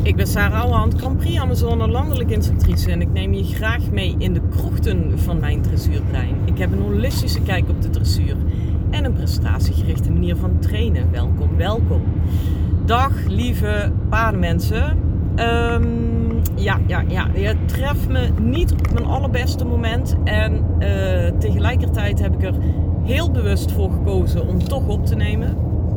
Ik ben Sarah Ouwehand, Grand Prix Amazone landelijk instructrice en ik neem je graag mee in de krochten van mijn dressuurbrein. Ik heb een holistische kijk op de dressuur en een prestatiegerichte manier van trainen. Welkom, welkom. Dag lieve paardenmensen. Je treft me niet op mijn allerbeste moment en tegelijkertijd heb ik er heel bewust voor gekozen om toch op te nemen.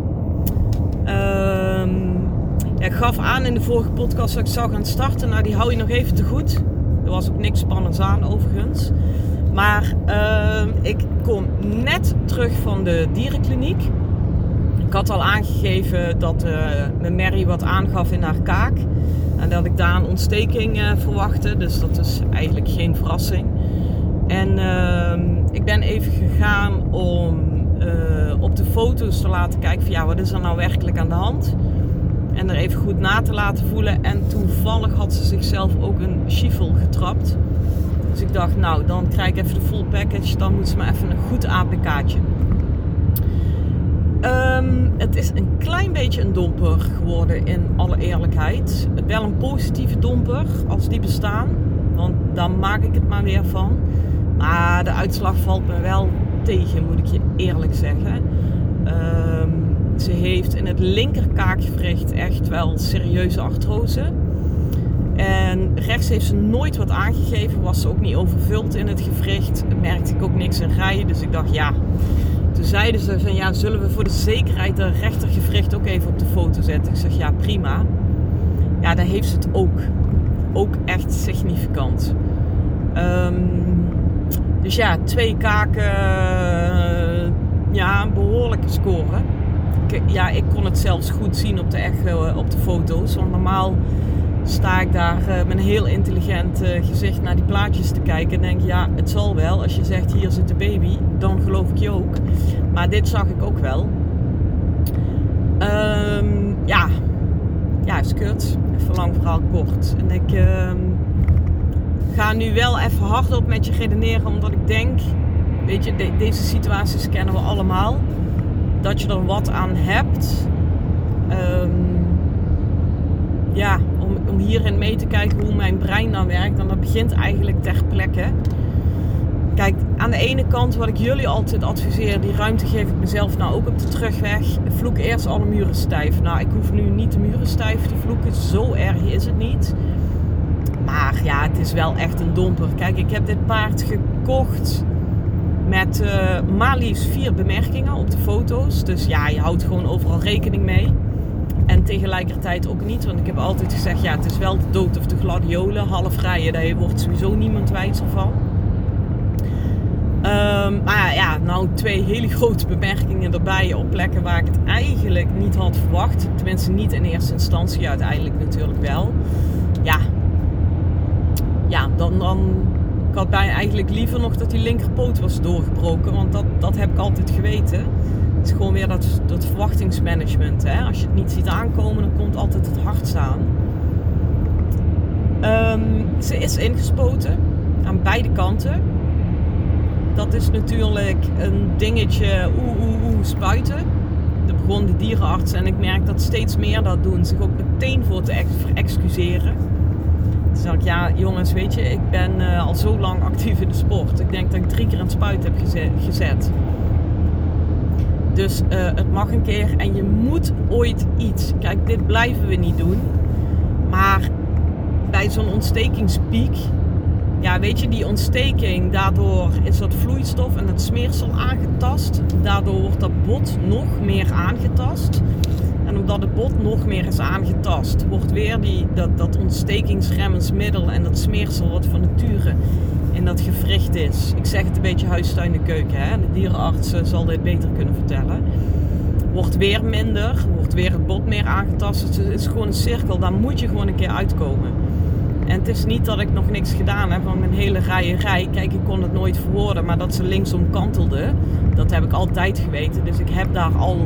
Ik gaf aan in de vorige podcast dat ik zou gaan starten. Nou, die hou je nog even te goed. Er was ook niks spannends aan overigens. Maar ik kom net terug van de dierenkliniek. Ik had al aangegeven dat mijn Mary wat aangaf in haar kaak. En dat ik daar een ontsteking verwachtte. Dus dat is eigenlijk geen verrassing. En ik ben even gegaan om op de foto's te laten kijken van wat is er nou werkelijk aan de hand. En er even goed na te laten voelen. En toevallig had ze zichzelf ook een schiefel getrapt. Dus ik dacht, nou, dan krijg ik even de full package. Dan moet ze maar even een goed APK'tje. Het is een klein beetje een domper geworden in alle eerlijkheid. Wel een positieve domper, als die bestaan. Want dan maak ik het maar weer van. Maar de uitslag valt me wel tegen, moet ik je eerlijk zeggen. Ze heeft in het linkerkaakgewricht echt wel serieuze artrose. En rechts heeft ze nooit wat aangegeven. Was ze ook niet overvuld in het gewricht. Merkte ik ook niks in rijden. Dus ik dacht Toen zeiden ze van zullen we voor de zekerheid de rechtergewricht ook even op de foto zetten. Ik zeg ja, prima. Ja, daar heeft ze het ook. Ook echt significant. Dus 2 kaken. Een behoorlijke score. Ik kon het zelfs goed zien op de echo, op de foto's. Want normaal sta ik daar met een heel intelligent gezicht naar die plaatjes te kijken. En denk het zal wel. Als je zegt hier zit de baby, dan geloof ik je ook. Maar dit zag ik ook wel. Is kut. Even lang verhaal kort. En ik ga nu wel even hardop met je redeneren. Omdat ik denk, weet je, deze situaties kennen we allemaal. Dat je er wat aan hebt. Om hierin mee te kijken hoe mijn brein dan werkt. En dat begint eigenlijk ter plekke. Kijk, aan de ene kant wat ik jullie altijd adviseer. Die ruimte geef ik mezelf nou ook op de terugweg. Vloek eerst alle muren stijf. Nou, ik hoef nu niet de muren stijf te vloeken. Zo erg is het niet. Maar het is wel echt een domper. Kijk, ik heb dit paard gekocht met maar liefst 4 bemerkingen op de foto's. Dus je houdt gewoon overal rekening mee. En tegelijkertijd ook niet. Want ik heb altijd gezegd, het is wel de dood of de gladiolen. Half rijden, daar wordt sowieso niemand wijzer van. Nou 2 hele grote bemerkingen erbij op plekken waar ik het eigenlijk niet had verwacht. Tenminste niet in eerste instantie, uiteindelijk natuurlijk wel. Dan ik had eigenlijk liever nog dat die linkerpoot was doorgebroken. Want dat heb ik altijd geweten. Het is gewoon weer dat verwachtingsmanagement. Hè? Als je het niet ziet aankomen, dan komt altijd het hardst aan. Ze is ingespoten. Aan beide kanten. Dat is natuurlijk een dingetje. Spuiten. Er begon de dierenarts. En ik merk dat steeds meer dat doen. Zich ook meteen voor te excuseren. Toen zei ik, jongens, weet je, ik ben al zo lang actief in de sport. Ik denk dat ik 3 keer een spuit heb gezet. Dus het mag een keer en je moet ooit iets. Kijk, dit blijven we niet doen. Maar bij zo'n ontstekingspiek, weet je, die ontsteking, daardoor is dat vloeistof en het smeersel aangetast. Daardoor wordt dat bot nog meer aangetast. En omdat het bot nog meer is aangetast, wordt weer dat ontstekingsremmensmiddel en dat smeersel wat van nature in dat gewricht is. Ik zeg het een beetje huistuin de keuken. Hè? De dierenarts zal dit beter kunnen vertellen. Wordt weer minder, wordt weer het bot meer aangetast. Het is gewoon een cirkel, daar moet je gewoon een keer uitkomen. En het is niet dat ik nog niks gedaan heb van mijn hele rijerij. Kijk, ik kon het nooit verwoorden, maar dat ze linksom kantelde, dat heb ik altijd geweten. Dus ik heb daar al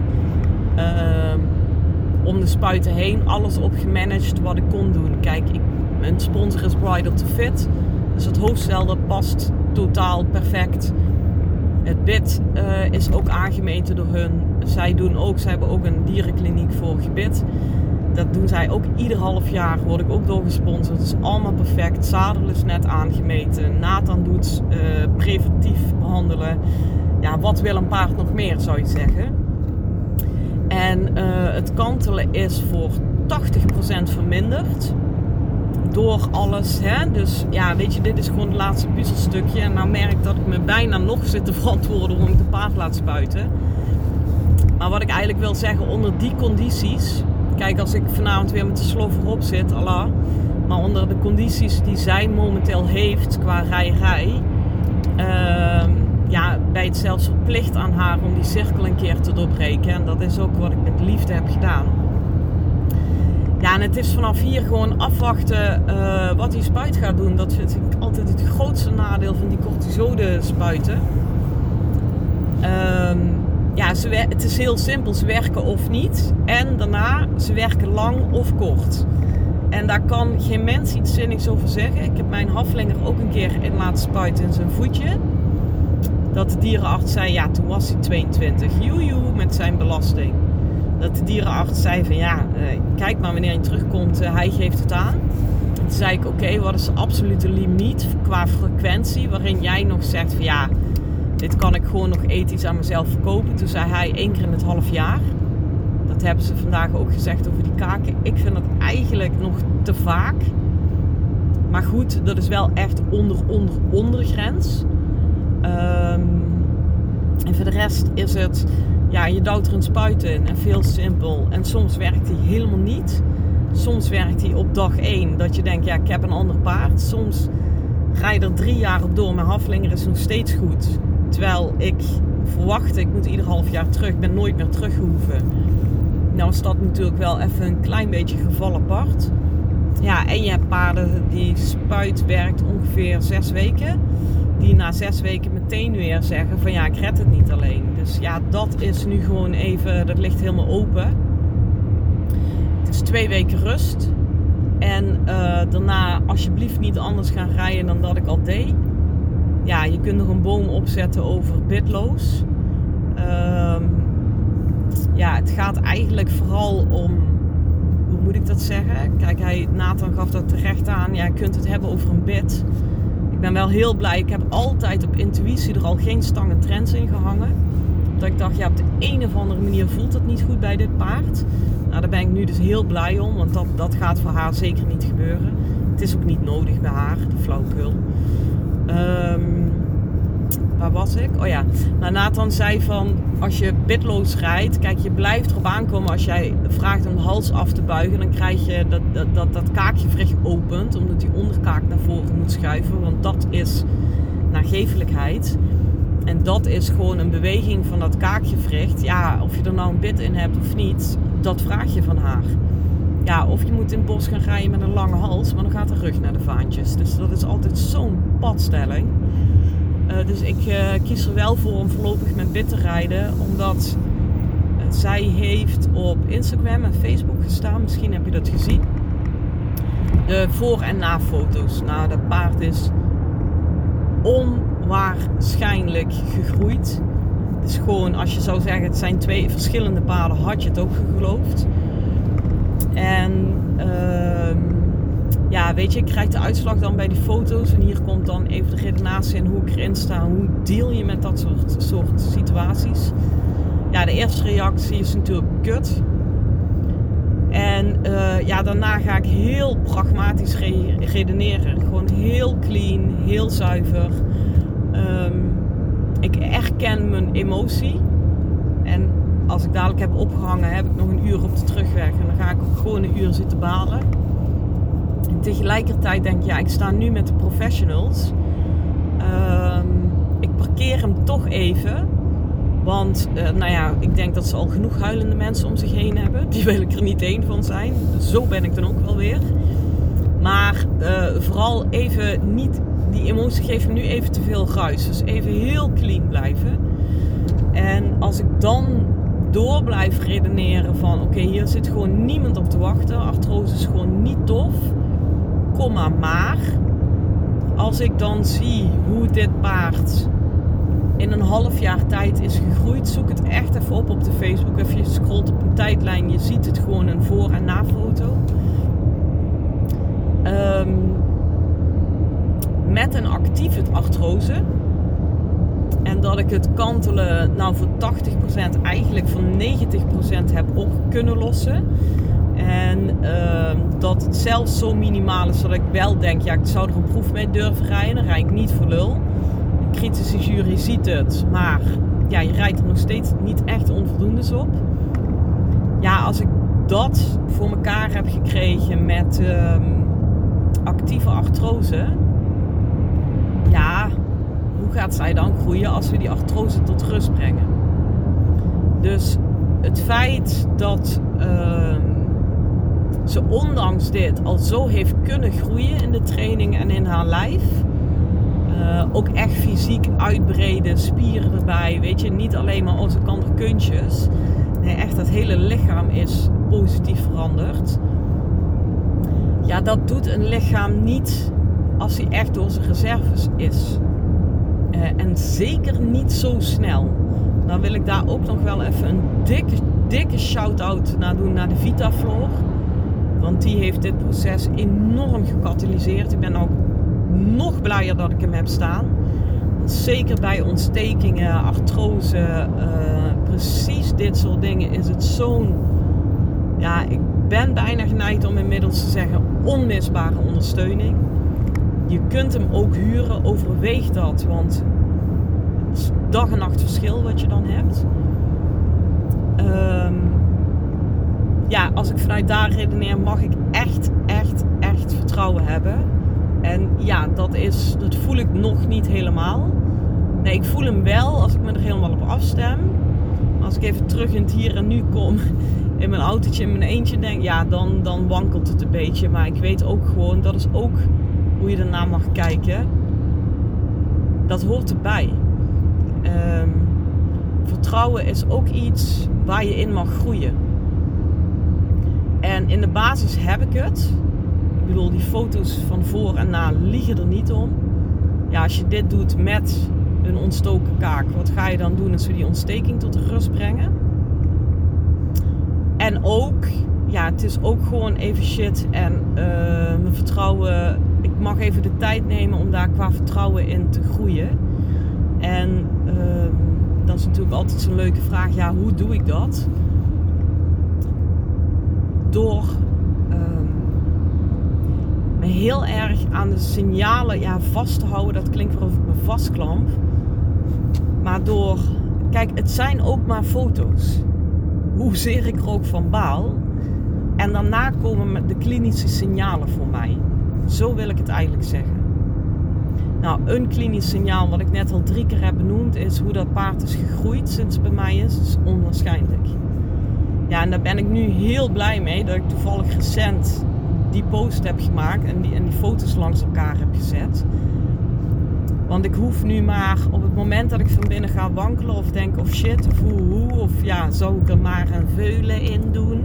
om de spuiten heen alles op gemanaged wat ik kon doen. Kijk, mijn sponsor is Bridle to Fit. Dus het hoofdstel dat past totaal perfect. Het bit is ook aangemeten door hun. Zij hebben ook een dierenkliniek voor gebit. dat doen zij ook ieder half jaar. Word ik ook doorgesponsord. Het is allemaal perfect. Zadel is net aangemeten. Nathan doet preventief behandelen. Ja, wat wil een paard nog meer, zou je zeggen. En het kantelen is voor 80% verminderd. Door alles. Hè? Dus ja, weet je, dit is gewoon het laatste puzzelstukje. En nou merk ik dat ik me bijna nog zit te verantwoorden om ik de paard laat spuiten. Maar wat ik eigenlijk wil zeggen, onder die condities... Kijk, als ik vanavond weer met de slover op zit, Allah. Maar onder de condities die zij momenteel heeft qua rijerij... ben je het zelfs verplicht aan haar om die cirkel een keer te doorbreken. En dat is ook wat ik met liefde heb gedaan. Ja, en het is vanaf hier gewoon afwachten wat die spuit gaat doen. Dat vind ik altijd het grootste nadeel van die cortisone spuiten. Het is heel simpel. Ze werken of niet. En daarna, ze werken lang of kort. En daar kan geen mens iets zinnigs over zeggen. Ik heb mijn haflinger ook een keer in laten spuiten in zijn voetje. Dat de dierenarts zei, ja, toen was hij 22. Joejoe, met zijn belasting. Dat de dierenarts zei van, kijk maar wanneer je terugkomt, hij geeft het aan. Toen zei ik, oké, wat is de absolute limiet qua frequentie waarin jij nog zegt van, ja, dit kan ik gewoon nog ethisch aan mezelf verkopen. Toen zei hij 1 keer in het half jaar. Dat hebben ze vandaag ook gezegd over die kaken. Ik vind dat eigenlijk nog te vaak. Maar goed, dat is wel echt onder grens. En voor de rest is het... Ja, je duwt er een spuit in en veel simpel. En soms werkt die helemaal niet. Soms werkt die op dag 1 dat je denkt, ja, ik heb een ander paard. Soms ga je er 3 jaar op door. Mijn haflinger is nog steeds goed. Terwijl ik verwachtte, ik moet ieder half jaar terug. Ik ben nooit meer teruggehoeven. Nou is dat natuurlijk wel even een klein beetje geval apart. Ja, en je hebt paarden die spuit werkt ongeveer 6 weken. Die na 6 weken meteen weer zeggen van ja, ik red het niet alleen. Dus ja, dat is nu gewoon even, dat ligt helemaal open. Het is 2 weken rust. En daarna alsjeblieft niet anders gaan rijden dan dat ik al deed. Ja, je kunt nog een boom opzetten over bitloos. Het gaat eigenlijk vooral om, hoe moet ik dat zeggen? Kijk, Nathan gaf dat terecht aan. Ja, je kunt het hebben over een bit. Ik ben wel heel blij. Ik heb altijd op intuïtie er al geen stangen trends in gehangen. Dat ik dacht, ja, op de een of andere manier voelt het niet goed bij dit paard. Nou, daar ben ik nu dus heel blij om. Want dat gaat voor haar zeker niet gebeuren. Het is ook niet nodig bij haar, die flauwekul. Waar was ik? Oh ja, nou, Nathan zei van, als je bitloos rijdt, kijk, je blijft erop aankomen als jij vraagt om de hals af te buigen, dan krijg je dat kaakgewricht opent, omdat die onderkaak naar voren moet schuiven, want dat is nageeflijkheid. En dat is gewoon een beweging van dat kaakgewricht. Ja, of je er nou een bit in hebt of niet, dat vraag je van haar. Ja, of je moet in het bos gaan rijden met een lange hals, maar dan gaat de rug naar de vaantjes. Dus dat is altijd zo'n padstelling. Dus ik kies er wel voor om voorlopig met bit te rijden. Omdat zij heeft op Instagram en Facebook gestaan. Misschien heb je dat gezien. De voor- en na-foto's. Nou, dat paard is onwaarschijnlijk gegroeid. Het is gewoon, als je zou zeggen, het zijn 2 verschillende paarden, had je het ook geloofd. En weet je, ik krijg de uitslag dan bij die foto's. En hier komt dan even de redenatie en hoe ik erin sta. Hoe deal je met dat soort situaties? Ja, de eerste reactie is natuurlijk kut. En daarna ga ik heel pragmatisch redeneren. Gewoon heel clean, heel zuiver. Ik erken mijn emotie. En als ik dadelijk heb opgehangen, heb ik nog een uur op de terugweg. En dan ga ik ook gewoon een uur zitten balen. En tegelijkertijd denk ik, ja, ik sta nu met de professionals. Ik parkeer hem toch even. Want, ik denk dat ze al genoeg huilende mensen om zich heen hebben. Die wil ik er niet één van zijn. Zo ben ik dan ook wel weer. Maar vooral even niet, die emotie geeft me nu even te veel ruis. Dus even heel clean blijven. En als ik dan door blijf redeneren van, oké, hier zit gewoon niemand op te wachten. Artrose is gewoon niet tof. Maar als ik dan zie hoe dit paard in een half jaar tijd is gegroeid. Zoek het echt even op de Facebook. Even je scrolt op een tijdlijn. Je ziet het gewoon een voor- en na-foto. Met een actieve artrose. En dat ik het kantelen voor 80% eigenlijk voor 90% heb op kunnen lossen. En dat het zelfs zo minimaal is dat ik wel denk, ik zou er een proef mee durven rijden. Dan rijd ik niet voor lul. Een kritische jury ziet het, maar je rijdt er nog steeds niet echt onvoldoendes op. Ja, als ik dat voor elkaar heb gekregen met actieve artrose, hoe gaat zij dan groeien als we die artrose tot rust brengen? Dus het feit dat ze ondanks dit al zo heeft kunnen groeien in de training en in haar lijf. Ook echt fysiek uitbreden, spieren erbij. Weet je, niet alleen maar ze kan er kunstjes. Nee, echt het hele lichaam is positief veranderd. Ja, dat doet een lichaam niet als hij echt door zijn reserves is. En zeker niet zo snel. Dan wil ik daar ook nog wel even een dikke shout-out naar doen naar de VitaFloor. Want die heeft dit proces enorm gecatalyseerd. Ik ben ook nog blijer dat ik hem heb staan. Zeker bij ontstekingen, artrose, precies dit soort dingen is het zo'n... Ja, ik ben bijna geneigd om inmiddels te zeggen onmisbare ondersteuning. Je kunt hem ook huren, overweeg dat, want het is dag en nacht verschil wat je dan hebt. Als ik vanuit daar redeneer, mag ik echt vertrouwen hebben. En dat voel ik nog niet helemaal. Nee, ik voel hem wel als ik me er helemaal op afstem. Als ik even terug in het hier en nu kom, in mijn autootje in mijn eentje denk, dan wankelt het een beetje. Maar ik weet ook gewoon, dat is ook hoe je ernaar mag kijken. Dat hoort erbij. Vertrouwen is ook iets waar je in mag groeien. En in de basis heb ik het. Ik bedoel, die foto's van voor en na liegen er niet om. Ja, als je dit doet met een ontstoken kaak, wat ga je dan doen als we die ontsteking tot de rust brengen? En ook, het is ook gewoon even shit. En mijn vertrouwen, ik mag even de tijd nemen om daar qua vertrouwen in te groeien. En dat is natuurlijk altijd zo'n leuke vraag. Ja, hoe doe ik dat? Door me heel erg aan de signalen vast te houden. Dat klinkt weer of ik me vastklamp. Maar kijk, het zijn ook maar foto's. Hoezeer ik er ook van baal. En daarna komen de klinische signalen voor mij. Zo wil ik het eigenlijk zeggen. Nou, een klinisch signaal wat ik net al 3 keer heb benoemd is hoe dat paard is gegroeid sinds het bij mij is. Dat is onwaarschijnlijk. Ja, en daar ben ik nu heel blij mee dat ik toevallig recent die post heb gemaakt en die foto's langs elkaar heb gezet. Want ik hoef nu maar op het moment dat ik van binnen ga wankelen of denk of shit of hoe of zou ik er maar een veulen in doen.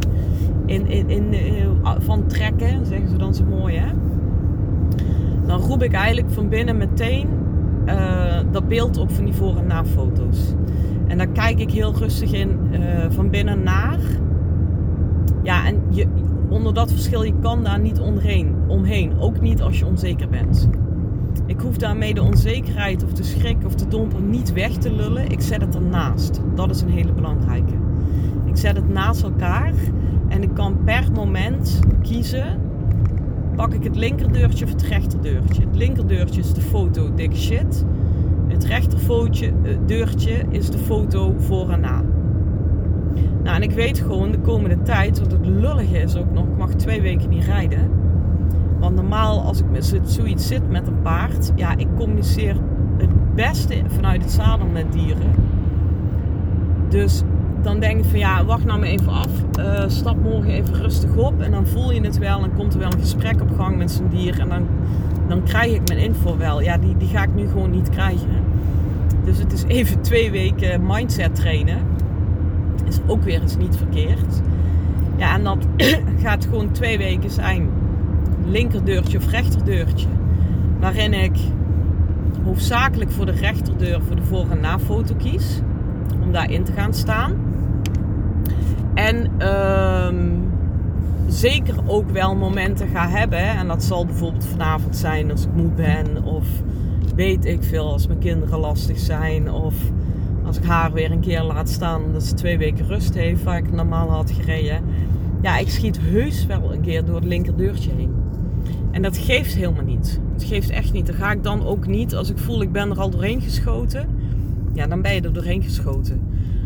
Van trekken, zeggen ze dan zo mooi, hè. Dan roep ik eigenlijk van binnen meteen dat beeld op van die voor- en na-foto's. En daar kijk ik heel rustig in van binnen naar. Ja, en onder dat verschil, je kan daar niet omheen. Ook niet als je onzeker bent. Ik hoef daarmee de onzekerheid of de schrik of de domper niet weg te lullen. Ik zet het ernaast. Dat is een hele belangrijke. Ik zet het naast elkaar. En ik kan per moment kiezen. Pak ik het linkerdeurtje of het rechterdeurtje. Het linkerdeurtje is de foto dik shit. Het rechterdeurtje is de foto voor en na. Nou, en ik weet gewoon de komende tijd, want het lullige is ook nog, ik mag 2 weken niet rijden. Want normaal als ik met zoiets zit met een paard, ik communiceer het beste vanuit het zadel met dieren. Dus dan denk ik van wacht nou maar even af. Stap morgen even rustig op en dan voel je het wel. En komt er wel een gesprek op gang met zo'n dier. En dan krijg ik mijn info wel. Ja, die ga ik nu gewoon niet krijgen. Dus het is even 2 weken mindset trainen. Is ook weer eens niet verkeerd. Ja, en dat gaat gewoon 2 weken zijn. Linkerdeurtje of rechterdeurtje. Waarin ik hoofdzakelijk voor de rechterdeur voor de voor- en nafoto kies. Om daarin te gaan staan. En zeker ook wel momenten ga hebben. En dat zal bijvoorbeeld vanavond zijn als ik moe ben. Of weet ik veel als mijn kinderen lastig zijn. Of als ik haar weer een keer laat staan omdat ze 2 weken rust heeft. Waar ik normaal had gereden. Ja, ik schiet heus wel een keer door het linkerdeurtje heen. En dat geeft helemaal niet. Het geeft echt niet. Dan ga ik dan ook niet, als ik voel ik ben er al doorheen geschoten. Ja, dan ben je er doorheen geschoten.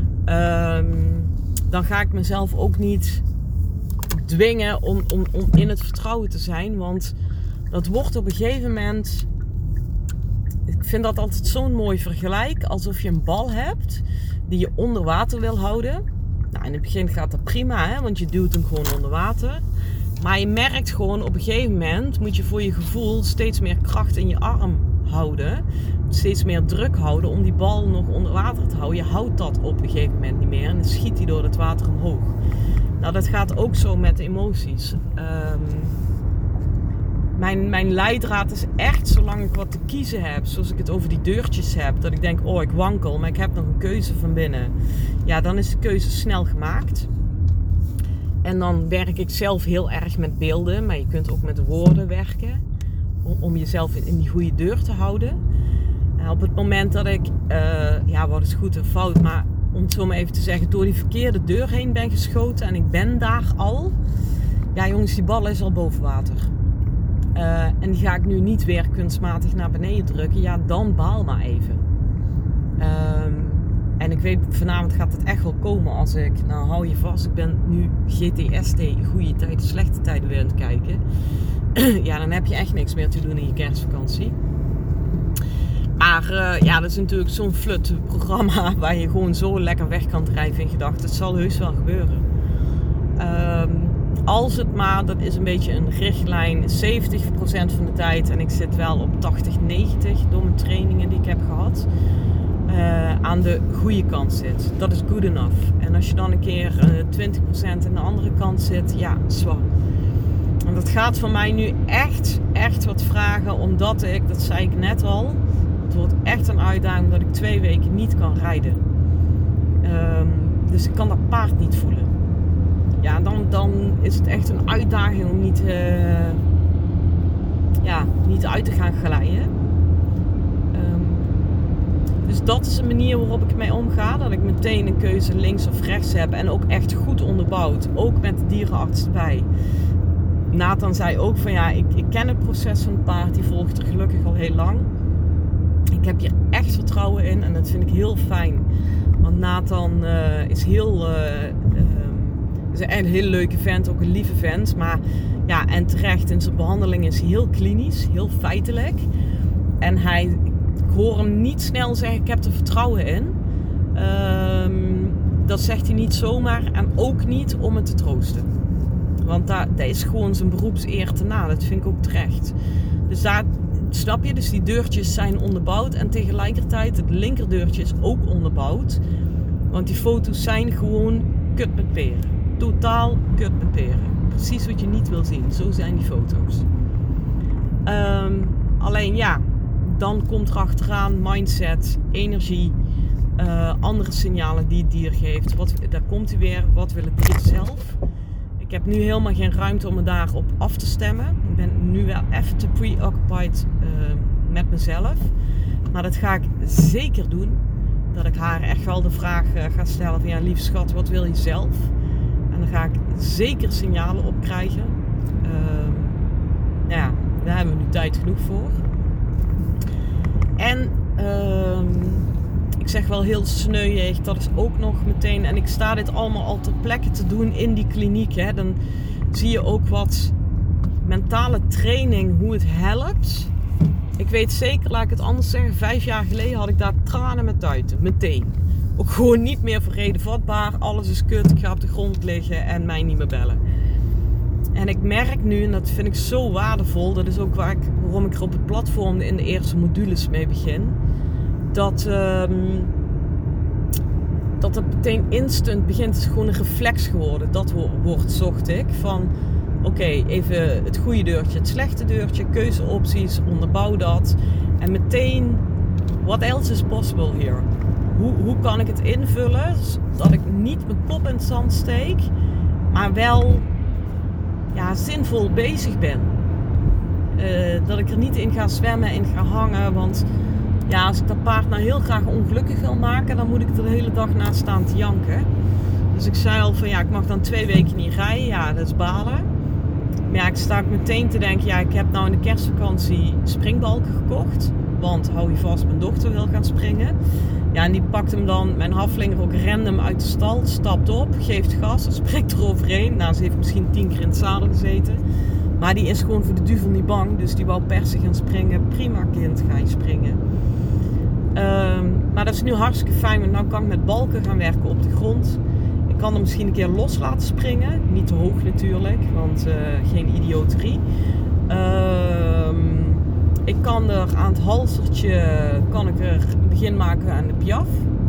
Dan ga ik mezelf ook niet dwingen om in het vertrouwen te zijn. Want dat wordt op een gegeven moment... Ik vind dat altijd zo'n mooi vergelijk. Alsof je een bal hebt die je onder water wil houden. Nou, in het begin gaat dat prima, hè, want je duwt hem gewoon onder water. Maar je merkt gewoon op een gegeven moment moet je voor je gevoel steeds meer kracht in je arm houden. Steeds meer druk houden om die bal nog onder water te houden. Je houdt dat op een gegeven moment niet meer en dan schiet die door het water omhoog. Nou, dat gaat ook zo met de emoties. Mijn leidraad is echt, zolang ik wat te kiezen heb, zoals ik het over die deurtjes heb, dat ik denk, oh ik wankel, maar ik heb nog een keuze van binnen. Ja, dan is de keuze snel gemaakt. En dan werk ik zelf heel erg met beelden, maar je kunt ook met woorden werken. Om jezelf in die goede deur te houden. En op het moment dat ik, wat is goed en fout, maar om het zo maar even te zeggen, door die verkeerde deur heen ben geschoten en ik ben daar al. Ja jongens, die bal is al boven water. En die ga ik nu niet weer kunstmatig naar beneden drukken. Ja, dan baal maar even. En ik weet, vanavond gaat het echt wel komen als ik... Nou, hou je vast. Ik ben nu GTST, goede tijden, slechte tijden weer aan het kijken. Ja, dan heb je echt niks meer te doen in je kerstvakantie. Maar dat is natuurlijk zo'n flut programma waar je gewoon zo lekker weg kan drijven in gedachten. Het zal heus wel gebeuren. Als het maar, dat is een beetje een richtlijn, 70% van de tijd. En ik zit wel op 80, 90 door mijn trainingen die ik heb gehad. Aan de goede kant zit. Dat is good enough. En als je dan een keer 20% aan de andere kant zit, ja, zwaar. En dat gaat voor mij nu echt wat vragen, omdat ik, dat zei ik net al, het wordt echt een uitdaging dat ik 2 weken niet kan rijden. Dus ik kan dat paard niet voelen. Ja, dan is het echt een uitdaging om niet uit te gaan glijden. Dus dat is een manier waarop ik ermee omga. Dat ik meteen een keuze links of rechts heb. En ook echt goed onderbouwd. Ook met de dierenarts erbij. Nathan zei ook van ja, ik ken het proces van het paard. Die volgt er gelukkig al heel lang. Ik heb hier echt vertrouwen in. En dat vind ik heel fijn. Want Nathan is heel... is een hele leuke vent. Ook een lieve vent. Maar ja, en terecht in zijn behandeling is hij heel klinisch. Heel feitelijk. En ik hoor hem niet snel zeggen, ik heb er vertrouwen in. Dat zegt hij niet zomaar en ook niet om het te troosten. Want dat is gewoon zijn beroepseer te na. Dat vind ik ook terecht. Dus daar, snap je? Dus die deurtjes zijn onderbouwd en tegelijkertijd het linkerdeurtje is ook onderbouwd. Want die foto's zijn gewoon kut met peren. Totaal kut met peren. Precies wat je niet wil zien. Zo zijn die foto's. Alleen ja... Dan komt er achteraan mindset, energie, andere signalen die het dier geeft. Daar komt hij weer. Wat wil het dier zelf? Ik heb nu helemaal geen ruimte om me daarop af te stemmen. Ik ben nu wel even te preoccupied met mezelf. Maar dat ga ik zeker doen. Dat ik haar echt wel de vraag ga stellen van ja, lieve schat, wat wil je zelf? En dan ga ik zeker signalen op krijgen. Daar hebben we nu tijd genoeg voor. En ik zeg wel heel sneuig, dat is ook nog meteen... En ik sta dit allemaal al ter plekke te doen in die kliniek. Hè. Dan zie je ook wat mentale training, hoe het helpt. Ik weet zeker, laat ik het anders zeggen... 5 jaar geleden had ik daar tranen met tuiten. Meteen. Ook gewoon niet meer voor reden vatbaar. Alles is kut, ik ga op de grond liggen en mij niet meer bellen. En ik merk nu, en dat vind ik zo waardevol, dat is ook waarom ik er op het platform in de eerste modules mee begin, dat het meteen instant begint. Het is gewoon een reflex geworden. Dat woord zocht ik. Van oké, even het goede deurtje, het slechte deurtje, keuzeopties, onderbouw dat. En meteen, what else is possible here? Hoe kan ik het invullen zodat ik niet mijn kop in het zand steek, maar wel zinvol bezig ben? Dat ik er niet in ga zwemmen en ga hangen, want als ik dat paard nou heel graag ongelukkig wil maken, dan moet ik er de hele dag naast staan te janken. Dus ik zei al van ik mag dan 2 weken niet rijden. Ja, dat is balen. Maar ik sta ook meteen te denken, ik heb nou in de kerstvakantie springbalken gekocht. Want hou je vast, mijn dochter wil gaan springen. Ja, en die pakt hem dan, mijn halflinger ook random uit de stal, stapt op, geeft gas, springt er overheen. Nou, ze heeft misschien 10 keer in het zadel gezeten. Maar die is gewoon voor de duivel niet bang, dus die wou per se gaan springen. Prima kind, ga je springen. Maar dat is nu hartstikke fijn, want nu kan ik met balken gaan werken op de grond. Ik kan er misschien een keer los laten springen. Niet te hoog natuurlijk, want geen idioterie. Ik kan er aan het halsertje een begin maken aan de piaf.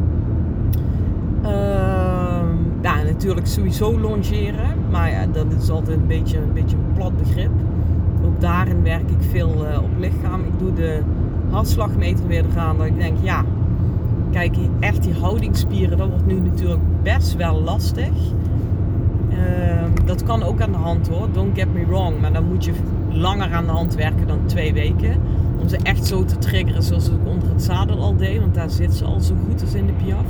Natuurlijk sowieso longeren. Maar dat is altijd een beetje een plat begrip. Ook daarin werk ik veel op lichaam. Ik doe de hartslagmeter weer eraan. Dat ik denk, kijk, echt die houdingsspieren, dat wordt nu natuurlijk best wel lastig. Dat kan ook aan de hand hoor, don't get me wrong. Maar dan moet je langer aan de hand werken dan 2 weken. Om ze echt zo te triggeren zoals ik onder het zadel al deed. Want daar zit ze al zo goed als in de piaf.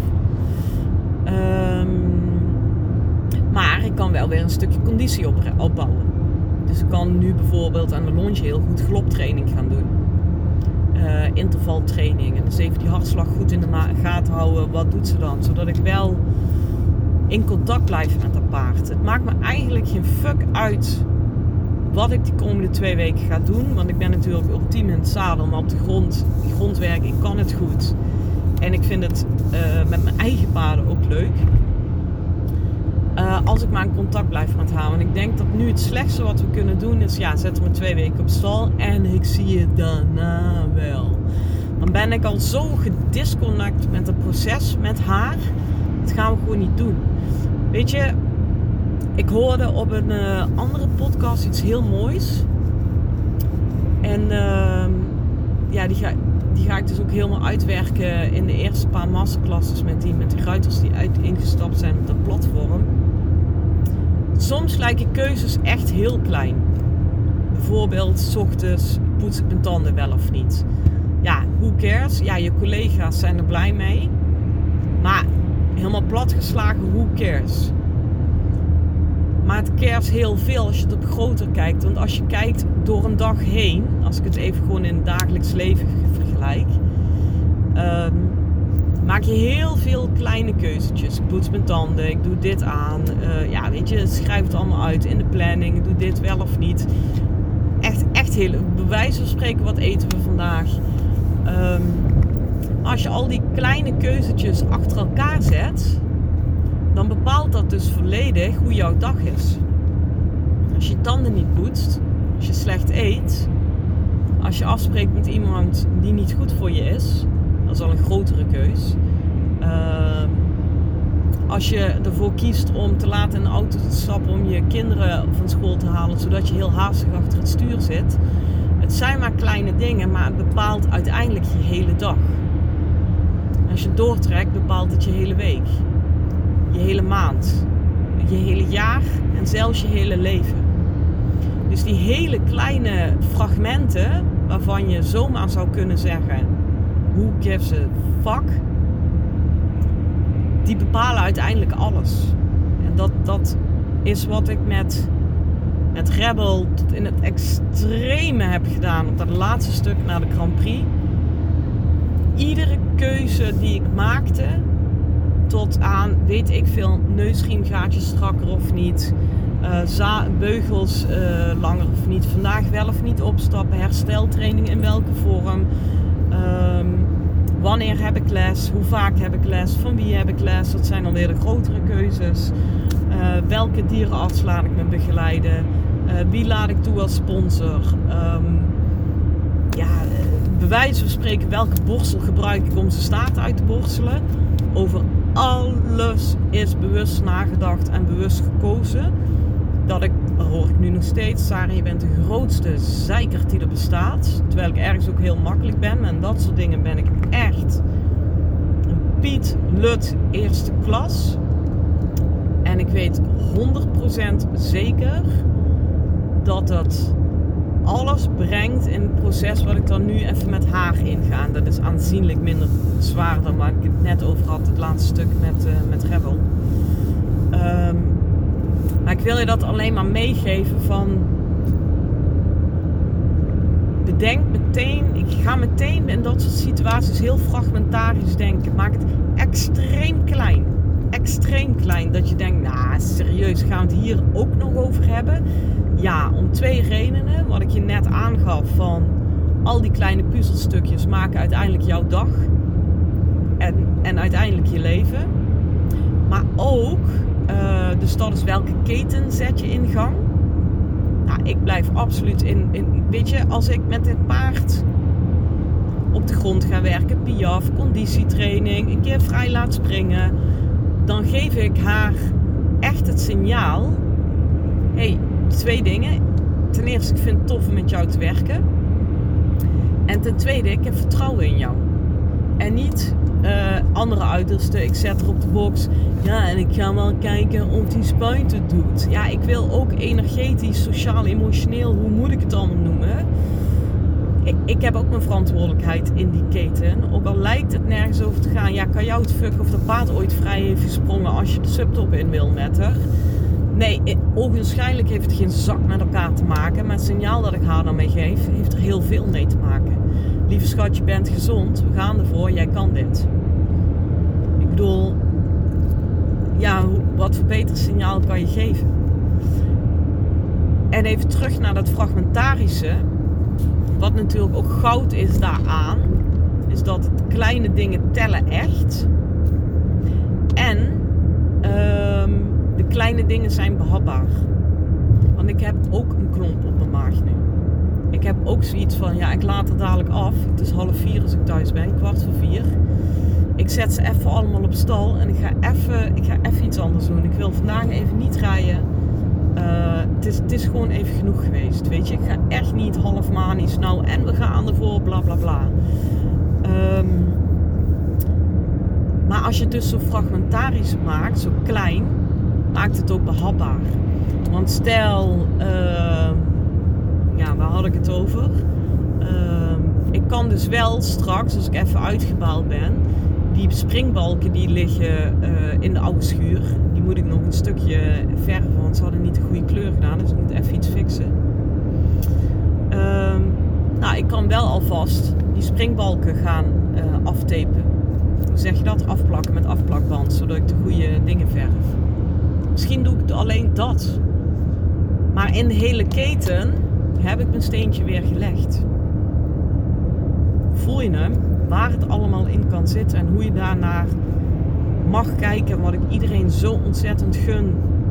Maar ik kan wel weer een stukje conditie opbouwen. Dus ik kan nu bijvoorbeeld aan de longe heel goed galoptraining gaan doen. Intervaltraining. En dus even die hartslag goed in de gaten houden. Wat doet ze dan? Zodat ik wel in contact blijf met dat paard. Het maakt me eigenlijk geen fuck uit wat ik de komende 2 weken ga doen. Want ik ben natuurlijk ultiem in het zadel. Maar op de grondwerk, ik kan het goed. En ik vind het met mijn eigen paarden ook leuk. Als ik maar in contact blijf met haar. Want ik denk dat nu het slechtste wat we kunnen doen is... zet me 2 weken op stal en ik zie het daarna wel. Dan ben ik al zo gedisconnect met het proces met haar. Dat gaan we gewoon niet doen. Weet je, ik hoorde op een andere podcast iets heel moois. En die ga ik dus ook helemaal uitwerken in de eerste paar masterclasses met die ruiters die ingestapt zijn op dat platform. Soms lijken keuzes echt heel klein. Bijvoorbeeld 's ochtends poets ik mijn tanden wel of niet. Ja, who cares? Ja, je collega's zijn er blij mee. Maar helemaal platgeslagen, who cares? Maar het cares heel veel als je het op groter kijkt. Want als je kijkt door een dag heen, als ik het even gewoon in het dagelijks leven vergelijk, maak je heel veel kleine keuzetjes. Ik poets mijn tanden, ik doe dit aan. Schrijf het allemaal uit in de planning. Ik doe dit wel of niet. Echt heel, bij wijze van spreken, wat eten we vandaag? Als je al die kleine keuzetjes achter elkaar zet, dan bepaalt dat dus volledig hoe jouw dag is. Als je tanden niet poetst, als je slecht eet, als je afspreekt met iemand die niet goed voor je is, dat is al een grotere keus. Als je ervoor kiest om te laat in de auto te stappen om je kinderen van school te halen, zodat je heel haastig achter het stuur zit. Het zijn maar kleine dingen, maar het bepaalt uiteindelijk je hele dag. Als je doortrekt, bepaalt het je hele week. Je hele maand. Je hele jaar en zelfs je hele leven. Dus die hele kleine fragmenten waarvan je zomaar zou kunnen zeggen, who gives a fuck? Die bepalen uiteindelijk alles. En dat is wat ik met Rebel tot in het extreme heb gedaan op dat laatste stuk naar de Grand Prix. Iedere keuze die ik maakte, tot aan, weet ik veel, neusriemgaatjes strakker of niet, beugels langer of niet, vandaag wel of niet opstappen, hersteltraining in welke vorm, wanneer heb ik les, hoe vaak heb ik les, van wie heb ik les, dat zijn dan weer de grotere keuzes. Welke dierenarts laat ik me begeleiden, wie laat ik toe als sponsor, bij wijze van spreken welke borstel gebruik ik om zijn staart uit te borstelen. Over alles is bewust nagedacht en bewust gekozen. Dat hoor ik nu nog steeds. Sarah, je bent de grootste zeikert die er bestaat. Terwijl ik ergens ook heel makkelijk ben. En dat soort dingen ben ik echt een Piet Lut eerste klas. En ik weet 100% zeker dat het alles brengt in het proces wat ik dan nu even met haar inga. Dat is aanzienlijk minder zwaar dan waar ik het net over had. Het laatste stuk met Rebel. Maar ik wil je dat alleen maar meegeven van... Bedenk meteen, ik ga meteen in dat soort situaties heel fragmentarisch denken. Maak het extreem klein. Extreem klein. Dat je denkt, nou serieus, gaan we het hier ook nog over hebben? Ja, om 2 redenen. Wat ik je net aangaf van... Al die kleine puzzelstukjes maken uiteindelijk jouw dag. En uiteindelijk je leven. Maar ook... dus dat is welke keten zet je in gang. Nou, ik blijf absoluut in... Weet je, als ik met dit paard op de grond ga werken, piaf, conditietraining, een keer vrij laat springen, dan geef ik haar echt het signaal. Hey, 2 dingen. Ten eerste, ik vind het tof om met jou te werken. En ten tweede, ik heb vertrouwen in jou. En niet andere uitersten. Ik zet er op de box. Ja, en ik ga wel kijken of die spuit het doet. Ja, ik wil ook energetisch, sociaal, emotioneel, hoe moet ik het allemaal noemen? Ik heb ook mijn verantwoordelijkheid in die keten. Ook al lijkt het nergens over te gaan. Ja, kan jou het fuck of dat paard ooit vrij heeft gesprongen als je de subtop in wil met haar? Nee, ogenschijnlijk heeft het geen zak met elkaar te maken. Maar het signaal dat ik haar dan mee geef, heeft er heel veel mee te maken. Lieve schat, je bent gezond. We gaan ervoor. Jij kan dit. Ik bedoel... Ja, wat voor beter signaal kan je geven? En even terug naar dat fragmentarische. Wat natuurlijk ook goud is daaraan. Is dat kleine dingen tellen echt. En... de kleine dingen zijn behapbaar. Want ik heb ook een klomp op mijn maag nu. Ik heb ook zoiets van, ja, ik laat het dadelijk af. Het is 3:30 als ik thuis ben, 3:15. Ik zet ze even allemaal op stal en ik ga even iets anders doen. Ik wil vandaag even niet rijden. Het is gewoon even genoeg geweest, weet je. Ik ga echt niet half manisch, nou, en we gaan ervoor, bla bla bla. Maar als je het dus zo fragmentarisch maakt, zo klein, maakt het ook behapbaar. Want stel, waar had ik het over? Ik kan dus wel straks, als ik even uitgebaald ben, die springbalken die liggen in de oude schuur, die moet ik nog een stukje verven, want ze hadden niet de goede kleur gedaan, dus ik moet even iets fixen. Ik kan wel alvast die springbalken gaan aftapen. Hoe zeg je dat? Afplakken met afplakband, zodat ik de goede dingen verf. Misschien doe ik alleen dat. Maar in de hele keten heb ik mijn steentje weer gelegd. Voel je hem? Waar het allemaal in kan zitten en hoe je daarnaar mag kijken. Wat ik iedereen zo ontzettend gun.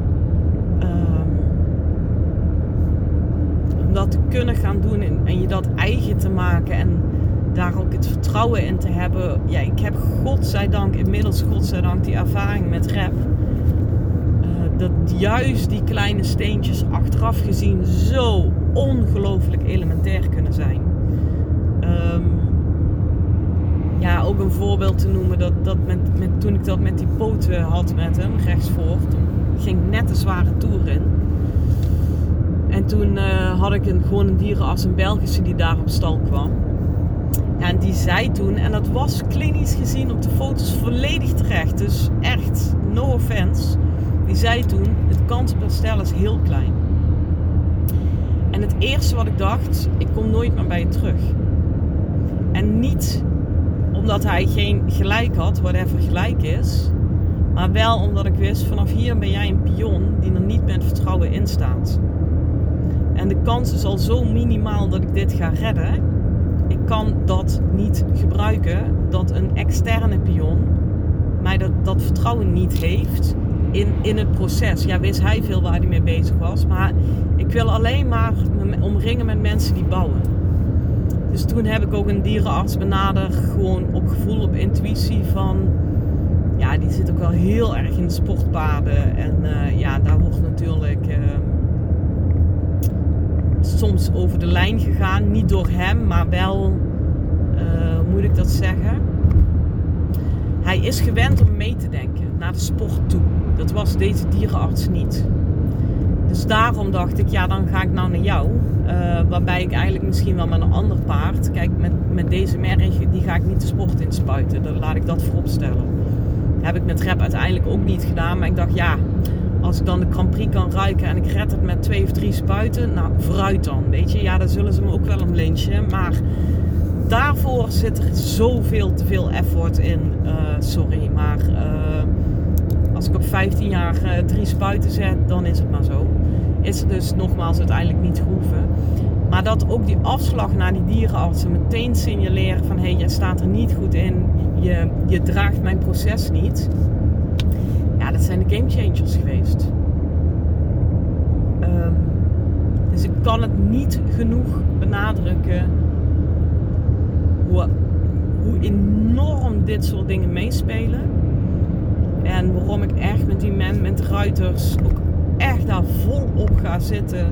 Om dat te kunnen gaan doen en je dat eigen te maken. En daar ook het vertrouwen in te hebben. Ja, ik heb godzijdank inmiddels die ervaring met rap. Dat juist die kleine steentjes achteraf gezien zo ongelooflijk elementair kunnen zijn. Ook een voorbeeld te noemen toen ik dat met die poten had met hem rechtsvoor. Toen ging ik net een zware toer in. En toen had ik gewoon een dierenarts, een Belgische, die daar op stal kwam. Ja, en die zei toen, en dat was klinisch gezien op de foto's volledig terecht. Dus echt, no offense. Die zei toen, het kans op herstel is heel klein. En het eerste wat ik dacht, ik kom nooit meer bij je terug. En niet omdat hij geen gelijk had, whatever gelijk is. Maar wel omdat ik wist, vanaf hier ben jij een pion die er niet met vertrouwen in staat. En de kans is al zo minimaal dat ik dit ga redden. Ik kan dat niet gebruiken, dat een externe pion mij dat vertrouwen niet heeft in het proces. Ja, wist hij veel waar hij mee bezig was. Maar ik wil alleen maar me omringen met mensen die bouwen. Dus toen heb ik ook een dierenarts benaderd. Gewoon op gevoel, op intuïtie van... Ja, die zit ook wel heel erg in de sportpaden. En daar wordt natuurlijk soms over de lijn gegaan. Niet door hem, maar wel, hoe moet ik dat zeggen? Hij is gewend om mee te denken naar de sport toe. Dat was deze dierenarts niet. Dus daarom dacht ik, ja, dan ga ik nou naar jou. Waarbij ik eigenlijk misschien wel met een ander paard. Kijk, met deze merg, die ga ik niet de sport inspuiten. Dan laat ik dat voorop stellen. Dat heb ik met Rep uiteindelijk ook niet gedaan. Maar ik dacht, ja, als ik dan de Grand Prix kan ruiken en ik red het met 2 of 3 spuiten. Nou, vooruit dan, weet je. Ja, dan zullen ze me ook wel een lynchen. Maar daarvoor zit er zoveel te veel effort in. Sorry, maar als ik op 15 jaar 3 spuiten zet, dan is het maar zo. Is het dus nogmaals uiteindelijk niet gehoeven. Maar dat ook die afslag naar die dierenartsen meteen signaleren van hé, jij staat er niet goed in. Je draagt mijn proces niet. Ja, dat zijn de game changers geweest. Dus ik kan het niet genoeg benadrukken hoe enorm dit soort dingen meespelen. En waarom ik echt met die met ruiters ook echt daar volop ga zitten.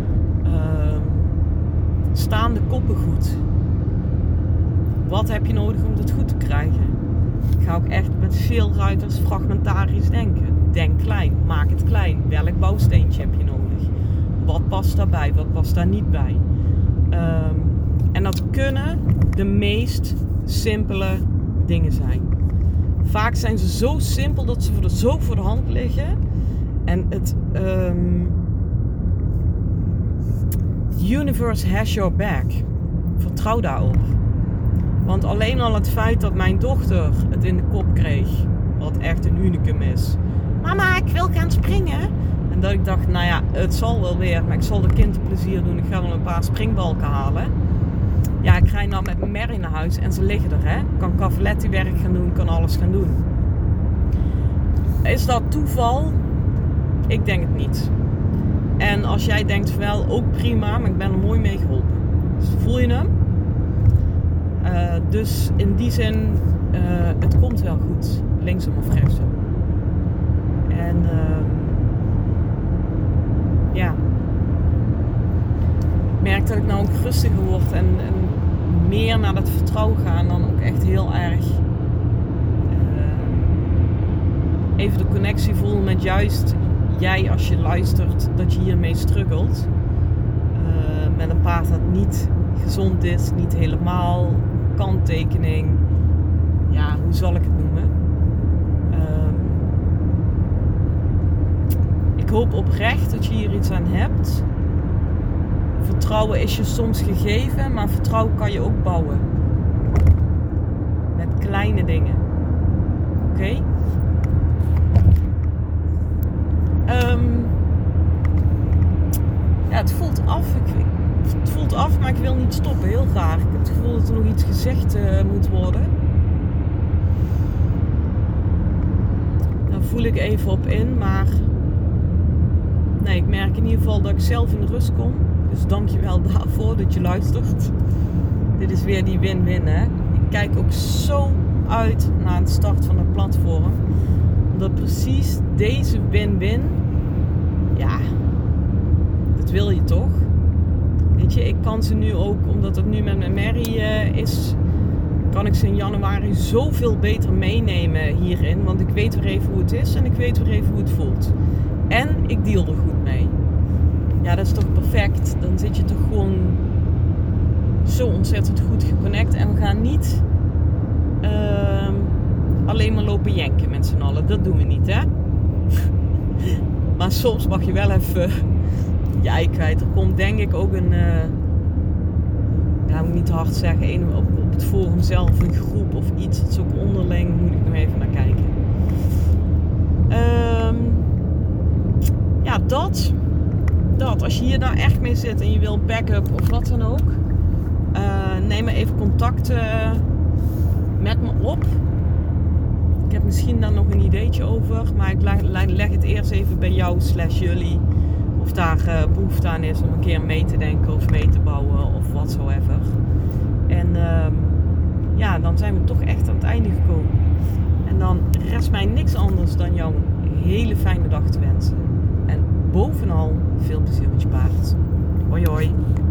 Staande koppen goed. Wat heb je nodig om dat goed te krijgen? Ik ga ook echt met veel ruiters fragmentarisch denken. Denk klein, maak het klein. Welk bouwsteentje heb je nodig? Wat past daarbij, wat past daar niet bij? En dat kunnen de meest simpele dingen zijn. Vaak zijn ze zo simpel dat ze zo voor de hand liggen. En het the universe has your back. Vertrouw daarop. Want alleen al het feit dat mijn dochter het in de kop kreeg, wat echt een unicum is. Mama, ik wil gaan springen. En dat ik dacht, nou ja, het zal wel weer, maar ik zal de kind plezier doen. Ik ga wel een paar springbalken halen. Ja, ik ga nou met mijn Mary naar huis en ze liggen er, hè. Kan cavaletti werk gaan doen, kan alles gaan doen. Is dat toeval? Ik denk het niet. En als jij denkt van wel, ook prima, maar ik ben er mooi mee geholpen. Dus voel je hem? Dus in die zin, het komt wel goed. Linksom of rechtsom. En ja. Ik merk dat ik nou ook rustiger word en meer naar dat vertrouwen ga. En dan ook echt heel erg even de connectie voel met juist jij als je luistert dat je hiermee struggelt. Met een paard dat niet gezond is, niet helemaal, kanttekening. Ja, hoe zal ik het noemen? Ik hoop oprecht dat je hier iets aan hebt. Vertrouwen is je soms gegeven, maar vertrouwen kan je ook bouwen. Met kleine dingen. Oké? Ja, het voelt af. Het voelt af, maar ik wil niet stoppen. Heel graag. Ik heb het gevoel dat er nog iets gezegd moet worden. Daar voel ik even op in, maar nee, ik merk in ieder geval dat ik zelf in de rust kom. Dus dank je wel daarvoor dat je luistert. Dit is weer die win-win, hè. Ik kijk ook zo uit naar de start van het platform. Omdat precies deze win-win, ja, dat wil je toch? Weet je, ik kan ze nu ook, omdat het nu met mijn Mary is, kan ik ze in januari zoveel beter meenemen hierin. Want ik weet weer even hoe het is en ik weet weer even hoe het voelt. En ik deal er goed mee. Ja, dat is toch perfect. Dan zit je toch gewoon zo ontzettend goed geconnect. En we gaan niet alleen maar lopen jenken met z'n allen. Dat doen we niet, hè? Maar soms mag je wel even je ei kwijt. Er komt denk ik ook een, moet ik niet te hard zeggen, op het forum zelf een groep of iets. Dat is ook onderling, moet ik nog even naar kijken. Ja, dat. Als je hier nou echt mee zit en je wil backup of wat dan ook, neem maar even contact met me op. Ik heb misschien dan nog een ideetje over, maar ik leg het eerst even bij jou / jullie. Of daar behoefte aan is om een keer mee te denken of mee te bouwen of whatsoever. En ja, dan zijn we toch echt aan het einde gekomen. En dan rest mij niks anders dan jou een hele fijne dag te wensen. En bovenal veel plezier met je paard. Hoi hoi.